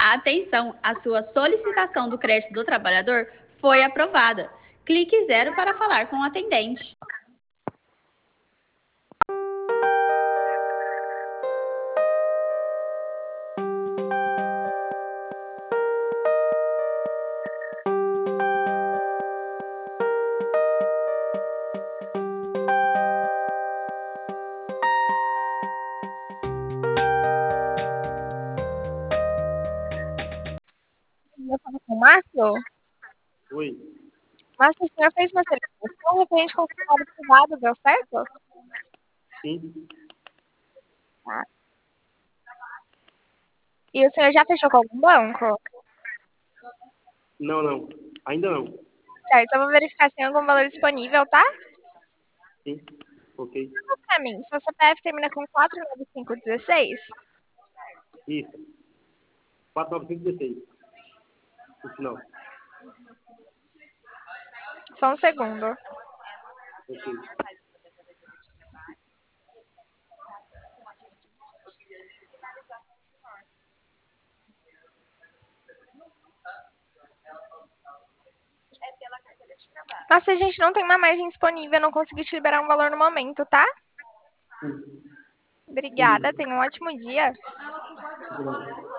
Atenção, a sua solicitação do crédito do trabalhador foi aprovada. Clique 0 para falar com o atendente. Eu falo com o Márcio? Oi. Márcio, o senhor fez uma solicitação referente ao consultório privado, deu certo? Sim. Tá. E o senhor já fechou com algum banco? Não. Ainda não. Certo, eu vou verificar se tem algum valor disponível, tá? Sim. Ok. Fala pra mim, seu CPF termina com 49516? Isso. 49516. No final. Só um segundo. Ok. Nossa, a gente não tem uma margem disponível, eu não consegui te liberar um valor no momento, tá? Sim. Obrigada, tenha um ótimo dia. Não.